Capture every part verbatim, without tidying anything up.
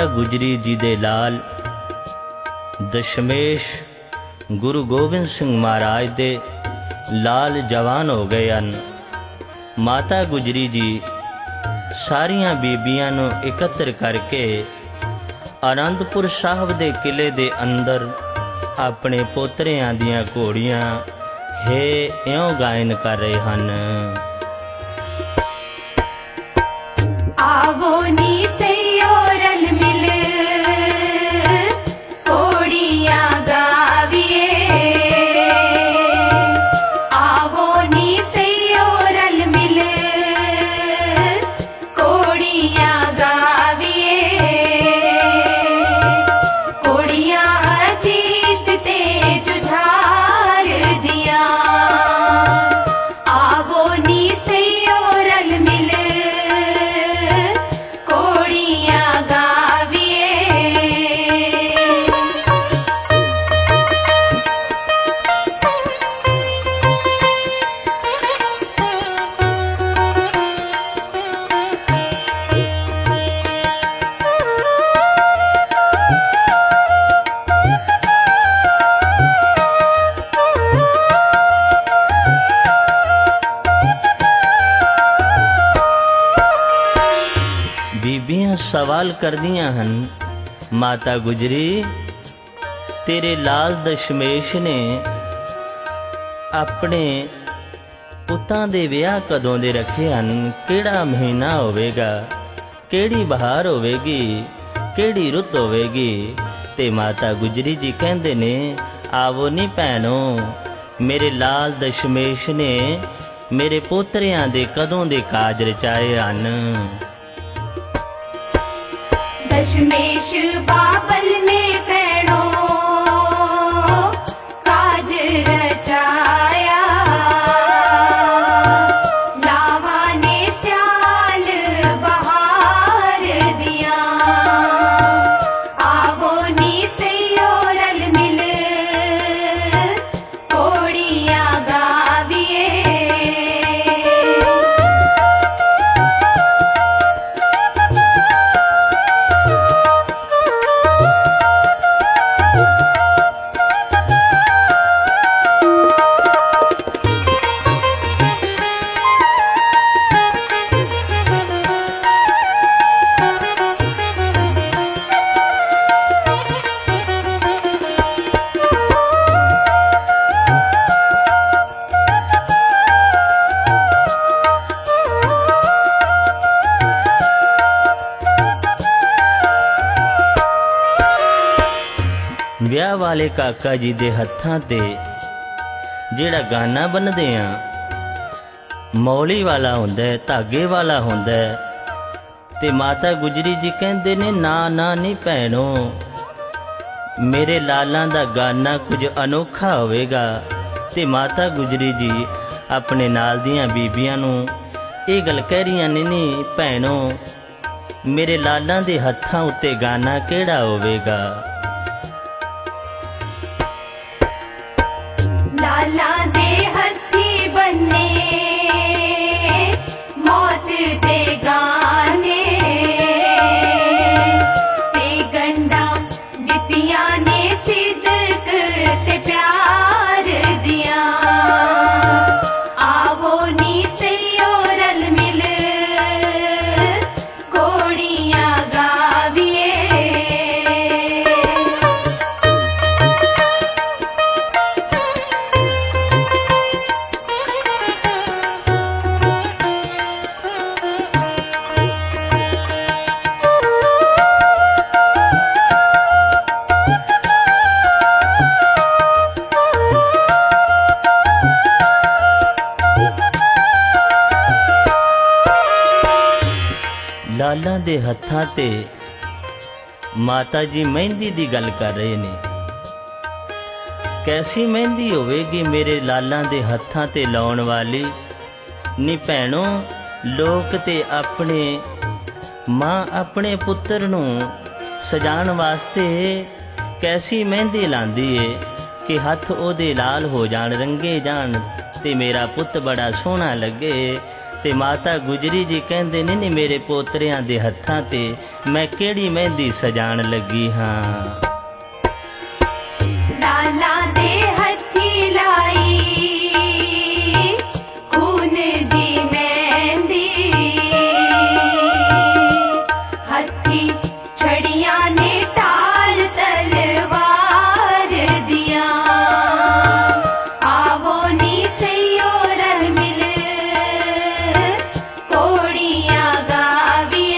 माता गुजरी जी दे लाल दशमेश गुरु गोबिंद सिंह महाराज दे लाल जवान हो गए हैं। माता गुजरी जी सारियां बीबियां नूं एकत्र करके आनंदपुर साहब दे किले दे अंदर अपने पोतरियां दियां घोड़ियां हे इयों गायन कर रहे हैं। आवो नी सैयो रल मिल घोड़ियां गाविए, आवो नी सैयो रल मिल घोड़ियां गाविए, घोड़ियां अजीत ते जुझार दिया, आवो नी सैयो रल मिल घोड़ियां गाविए। बीबियां सवाल कर दियां हन, माता गुजरी तेरे लाल दशमेश ने अपने पुत्तां दे विआह कदों दे रखे हन, केड़ा महीना होवेगा, केड़ी बहार होवेगी, केड़ी रुत होवेगी। ते माता गुजरी जी कहंदे ने आवो नी भैणो, मेरे लाल दशमेश ने मेरे पोतरियां दे कदों दे काज रचाए हन। दशमेश बाबल ने भैणो काज रचाया, लावा ने स्याल बहार दिया, आवो नी सैयो रल मिल घोड़ियां गाविए। ਵਿਆਹ वाले काका जी दे हत्थां ते जेड़ा गाना बन्नदे आ मौली वाला हुंदा है, धागे वाला हुंदा है। ते माता गुजरी जी कहंदे ने ना ना नी भैणो, मेरे लालां दा गाना कुछ अनोखा होवेगा। ते माता गुजरी जी अपने नाल दियां बीबियां नूं ये गल कह रहियां ने नी भैणो, मेरे लालां दे हत्थां उत्ते गाना केड़ा होवेगा। लाला दे हथी बन्ने मौत दे गाने, ते गंडा दितियां ने सिदक ते प्यार दिया, आवो नी सैयो रल मिल घोड़ियां गाविए। लालां दे हत्थां ते माता जी मेहंदी दी गल कर रहे ने। कैसी मेहंदी होवेगी मेरे लालां दे हत्थां ते लाउण वाली। नी भैणो, लोक ते अपने मां अपने पुत्तर नूं सजाण वास्ते कैसी मेहंदी लांदी है कि हत्थ ओदे लाल हो जाण, रंगे जाण ते मेरा पुत्त बड़ा सोहना लगे। ते माता गुजरी जी कहंदे ने नी मेरे पोतरियां दे हत्थां ते मैं केड़ी मेहंदी सजाण लगी हाँ। लाला दे हथी लाई खून दी मेहंदी, हथी छड़ियां ने टाल तलवार दिया। आवो नी सैयो रल मिल कोड़ियां गाविए।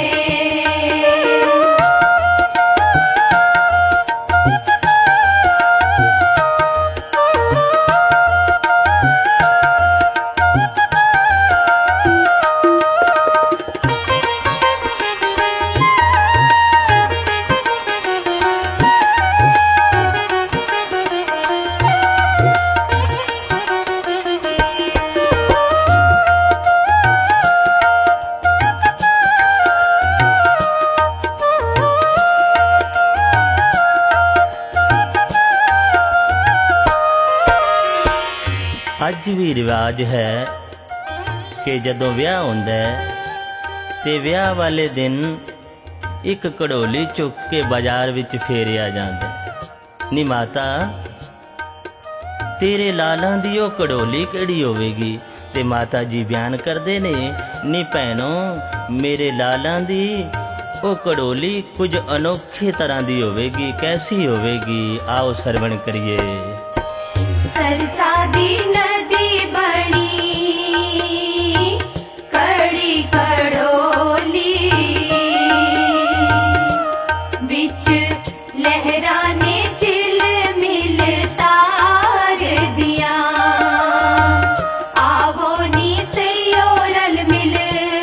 अज भी रिवाज है कि जदों विआह हुंदा ते विआह वाले दिन एक घड़ोली चुक के बाजार विच फेरिया जांदा। नी माता तेरे लालां दी ओह घड़ोली किहड़ी होवेगी? ते माता जी बयान करदे ने नी भैणो मेरे लालां दी ओह घड़ोली कुछ अनोखे तरह दी होवेगी। कैसी होवेगी? आओ सरवण करिए। सरसा दी नदी बनी कड़ी कड़ोली, बिच लहरा ने चिल मिल तार दिया। आवो नी सैयो रल मिल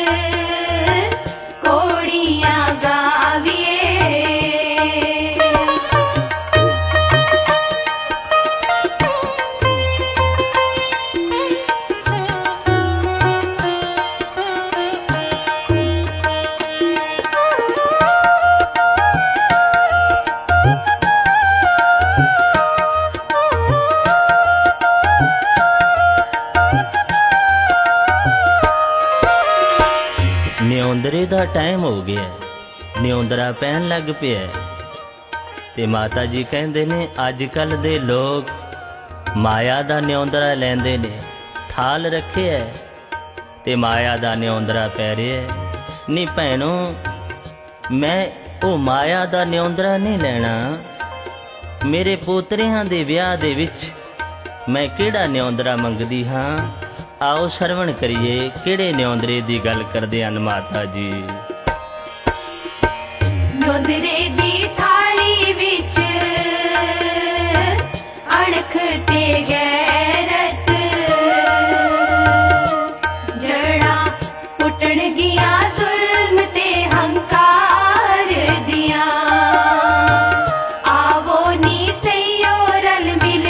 कोड़ियां गाविए। न्योंदरे दा टाइम हो गया, न्योंदरा पैन लग पिया ते माता जी कहंदे ने अजकल दे लोग माया दा न्योंदरा लैंदे ने, थाल रखे है ते माया दा न्योंदरा पै रिहा है। नी भैणो मैं ओ माया दा न्योंदरा नहीं लैना, मेरे पोतरियां दे विआह दे विच मैं केड़ा न्योंदरा मंगदी हाँ। आओ सरवण करिए केड़े न्योंदरे दी गल करदे हन माता जी। न्योंदरे दी थाली विच अणख ते गैरत, जड़ा पुटण गिया जुल्म ते हंकार दिया। आवो नी सैयो रल मिल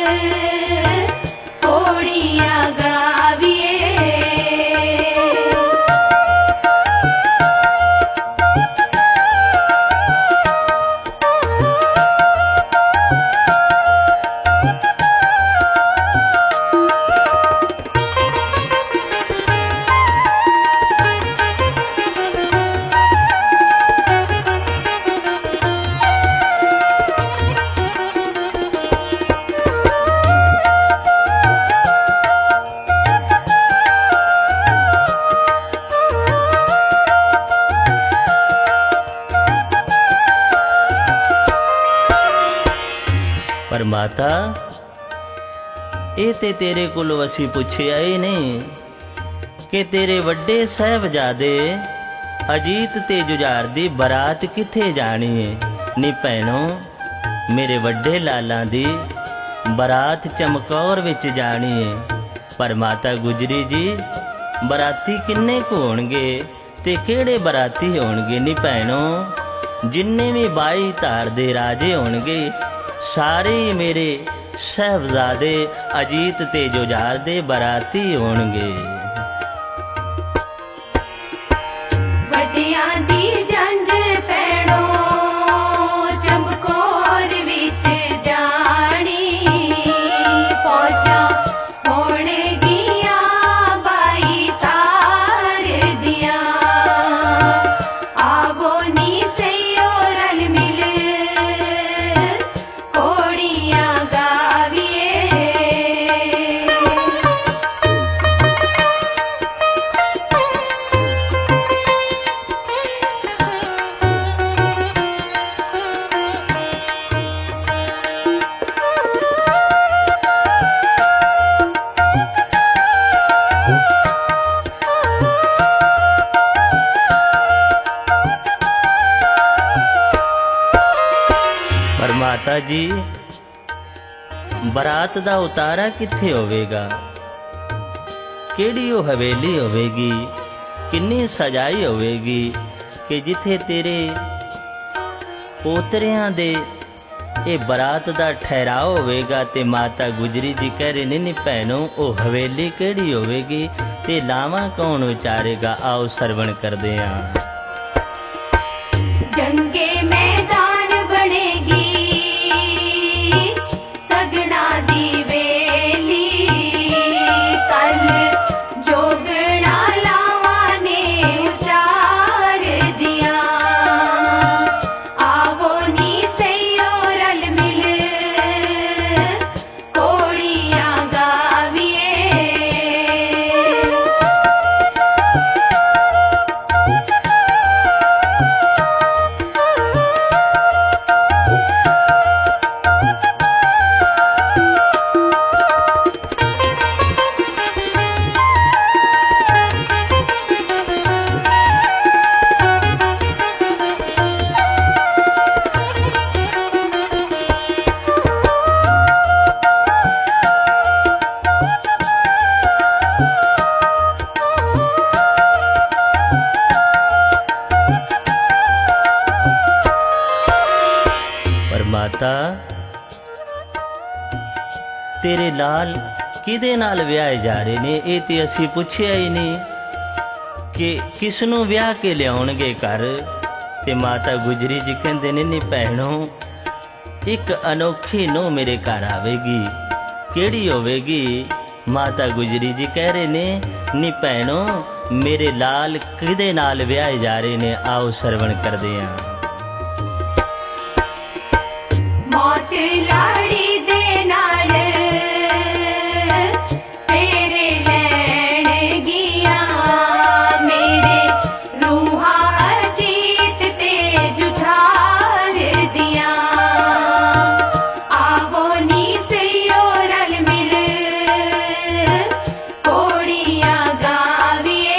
कोड़ियां गाविए। पर माता ये ते तेरे कोलों असी पुछया ही नहीं कि तेरे वड्डे साहबजादे अजीत ते जुझार दी बरात किथे जानी है। नी भैणो मेरे वड्डे लालां दी बरात चमकौर विच जानी है। पर माता गुजरी जी बराती किन्ने को होणगे ते केड़े बराती होणगे? नी भैणो जिन्ने भी बाई धार दे राजे होणगे सारे मेरे साहबजादे अजीत ते जुझार दे बराती होणगे। वड्डियां दी जंज पैणो चमकौर विच जानी, फौजा होण गियां बाई तार जी बरात दा उतारा किथे होवेगा, केड़ी ओ हवेली होवेगी, किन्नी सजाई होवेगी कि जिथे तेरे पोतरियां दे ये बरात दा ठहराव होवेगा। ते माता गुजरी जी कह रहे ने नी भैनों ओ हवेली केड़ी होवेगी ते लावा कौन उचारेगा। आओ सरवण करदे आं। जंगे मैदान बनेगी सगना दी वेली, कल जोगना लावा ने उचार दिया। आवो नी सैयो रल मिल कोड़ियां गाविए। माता तेरे लाल किदे नाल व्याह जा रहे ने, ये ते असी पुछया ही नहीं कि किसनों व्याह के लियाउणगे घर। ते माता गुजरी जी कहंदे ने नी भैणों एक अनोखी नो मेरे घर आवेगी, केड़ी होवेगी। माता गुजरी जी कह रहे ने नी भैणों मेरे लाल किदे नाल व्याह जा रहे ने। आओ सरवण करदे आं। मौत लाड़ी दे नाल फेरे लैण गिया, मेरे रूहा अजीत ते जुझार दिया। आवो नी सैयो रल मिल कोड़ियां गाविए।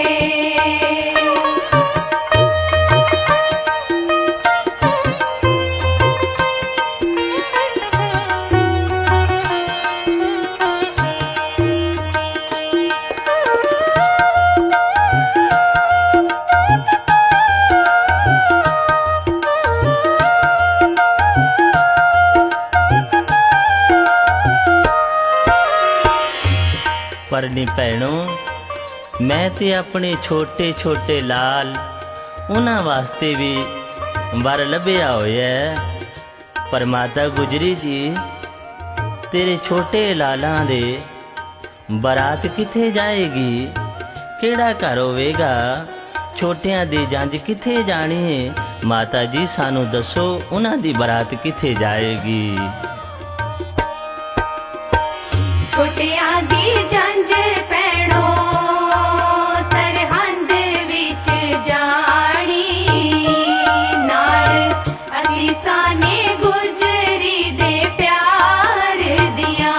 पर नी भैनों मैं ते अपने छोटे छोटे लाल उन्हां वास्ते भी वर लभ्या होया। पर माता गुजरी जी तेरे छोटे लालां दे बरात किथे जाएगी, केड़ा घर होवेगा, छोटियां दी जंज किथे जानी है। माता जी सानू दसो उन्हां दी बरात किथे जाएगी। छोटियां दी जंज पैणो सरहंद विच जानी, नाल असीसां ने गुजरी दे प्यार दिया।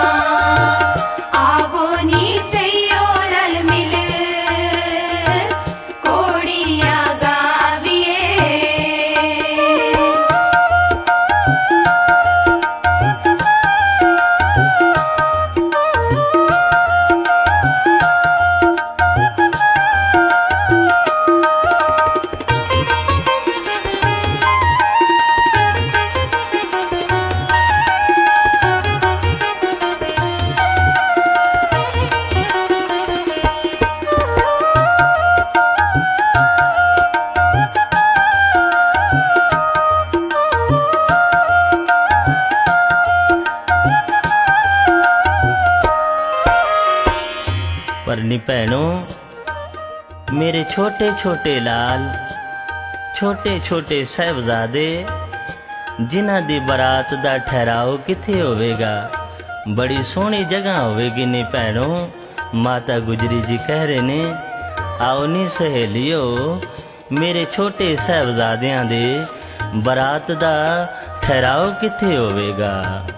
आवो नी सैयो रल मिल कोड़ियां गाविए। पर नी भैनों मेरे छोटे छोटे लाल छोटे छोटे साहिबजादे जिन्हां दी बरात दा ठहराव किथे होवेगा। बड़ी सोहनी जगह होवेगी नी भैनों। माता गुजरी जी कह रहे ने आओ नी सहेलियो मेरे छोटे साहिबजादियां दे बरात दा ठहराव किथे होवेगा।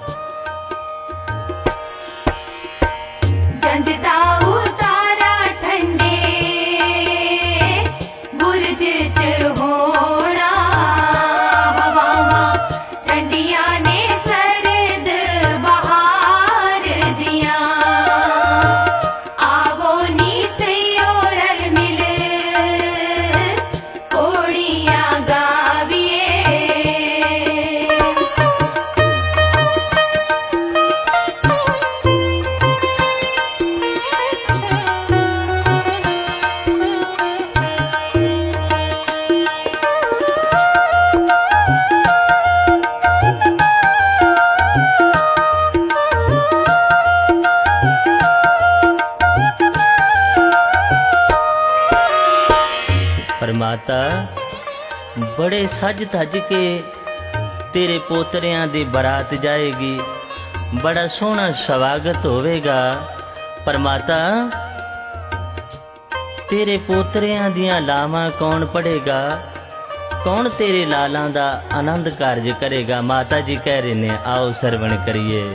जंज दा उतारा ठंडे बुरज च होना, हवावां ठंडियां माता बड़े सज धज के तेरे पोतरियां दी बरात जाएगी, बड़ा सोहना स्वागत होवेगा। पर माता तेरे पोतरियां दियां लावां कौन पढ़ेगा, कौन तेरे लालां दा आनंद कारज करेगा। माता जी कह रहे ने आओ सरवण करिए।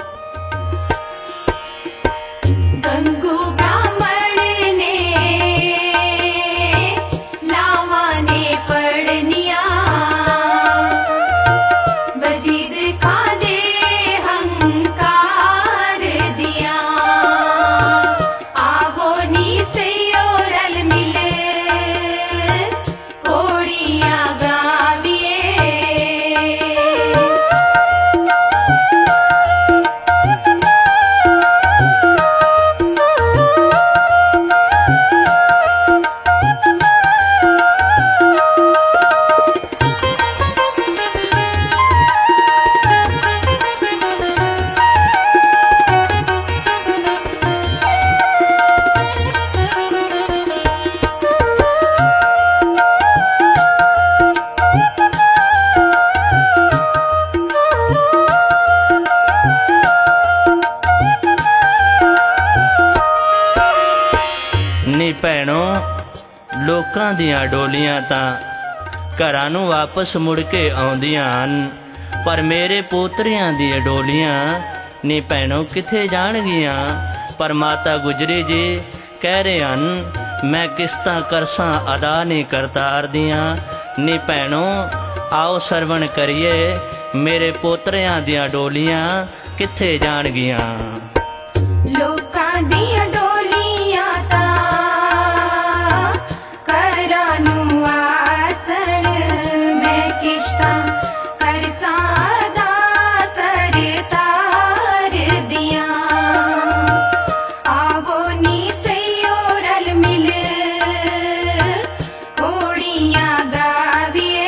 गंगू ब्राह्मण ने लावा ने पढ़निया, बजीद खा दे हंकार दिया। आवो नी सयो रल मिल कोड़ियां गाविए। नी भैणों लोकां दियां डोलियां तां घरां नूं वापस मुड़ के आउंदियां हन, पर मेरे पोतरियां दी डोलियां नी भैणों किथे जाणगियां। पर माता गुजरी जी कह रहे हन मैं किस्तां करसां अदा नहीं करतार दियां। नी भैणों आओ सरवण करिए, मेरे पोतरियां दियां डोलियां किथे जाणगियां। लोकां दियां डोलियां तां घरां नूं आसन, मैं किश्तां करसां अदा करतार दियां। आवो नी सयो रल मिल कोड़ियां गाविए।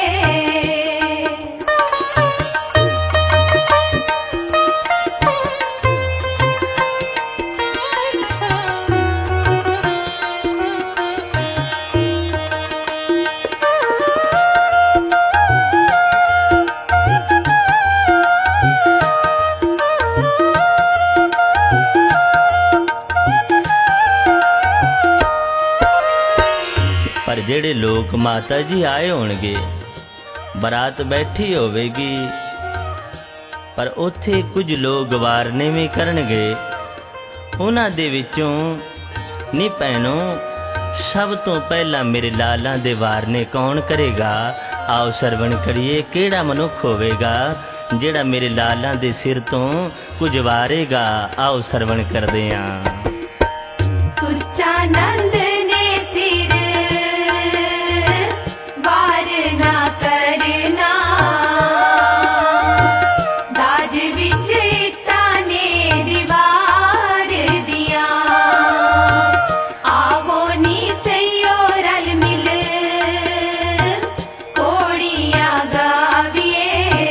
पर जेड़े लोग माता जी आए होणगे, बरात बैठी होवेगी, पर उत्थे कुछ लोग वारने भी करनगे। उन्हां दे विचों नी भैणों सब तो पहला मेरे लालां दे वारने कौन करेगा। आओ सरवण करिए केड़ा मनुख होवेगा जेड़ा मेरे लालां दे सिर तो कुछ वारेगा। आओ सरवण करदे आं। सुच्चा नंद ने सिर वार ना करना, दाज विच इट्टां ने दीवार दिया। आवो नी सयो रल मिल कोड़ियां गाविए।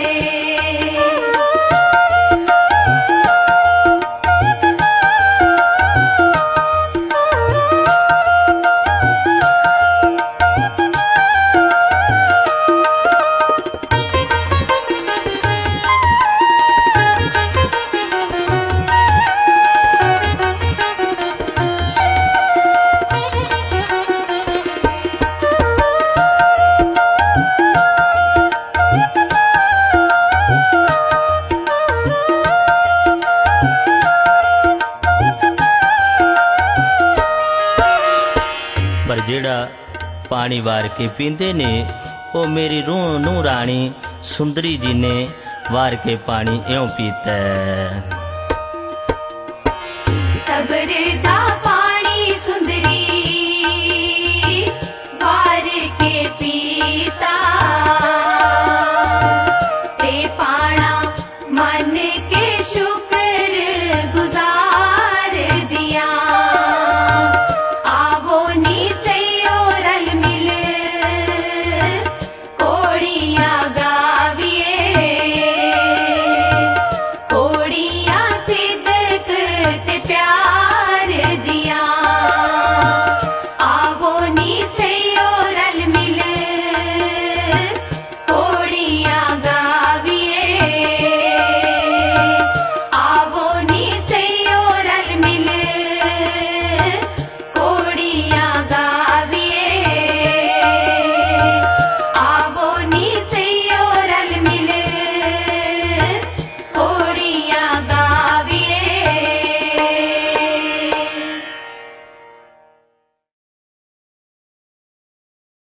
पर जेड़ा पानी वार के पींदे ने ओ मेरी रूह नूं राणी सुंदरी जी ने वार के पानी इयों पीता है। सब्र दा पानी सुंदरी वार के पीता, ते पाना मन के शु